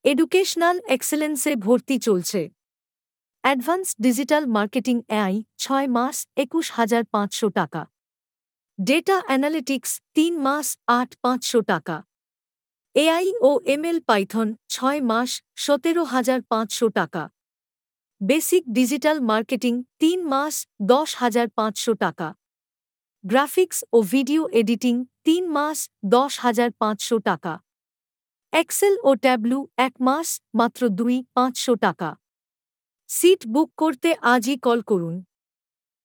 Educational এক্সেলেন্সে ভর্তি চলছে। অ্যাডভান্স ডিজিটাল মার্কেটিং এআই ৬ মাস ২১,৫০০ টাকা। ডেটা অ্যানালিটিক্স ৩ মাস ৮,৫০০ টাকা। এআই ও এমএল পাইথন ৬ মাস ১৭,৫০০ টাকা। বেসিক ডিজিটাল মার্কেটিং ৩ মাস ১০,৫০০ টাকা। গ্রাফিক্স ও ভিডিও এডিটিং ৩ মাস ১০,৫০০ টাকা। এক্সেল ও ট্যাবলু ১ মাস মাত্র ২,৫০০ টাকা। সিট বুক করতে আজই কল করুন।